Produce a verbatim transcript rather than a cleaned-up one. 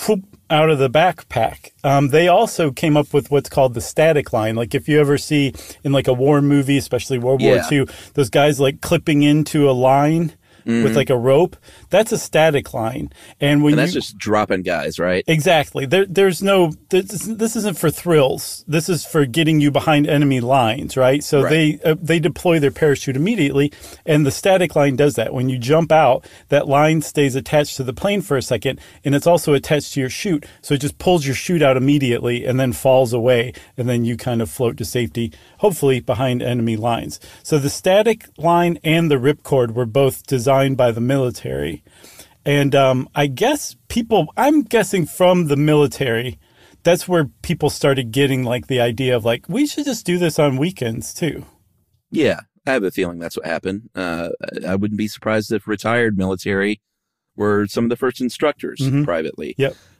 poop out of the backpack. Um, they also came up with what's called the static line. Like if you ever see in like a war movie, especially World Yeah. War Two, those guys like clipping into a line Mm-hmm. with like a rope, that's a static line. And when And that's you, just dropping guys, right? exactly. There, there's no, this, this isn't for thrills. This is for getting you behind enemy lines, right? So Right. they uh, they deploy their parachute immediately, and the static line does that. When you jump out, that line stays attached to the plane for a second, and it's also attached to your chute. So it just pulls your chute out immediately and then falls away, and then you kind of float to safety, hopefully behind enemy lines. So the static line and the ripcord were both designed by the military. And um, I guess people, I'm guessing from the military, that's where people started getting like the idea of like, we should just do this on weekends too. Yeah, I have a feeling that's what happened. Uh, I wouldn't be surprised if retired military were some of the first instructors Mhm. privately. Yep.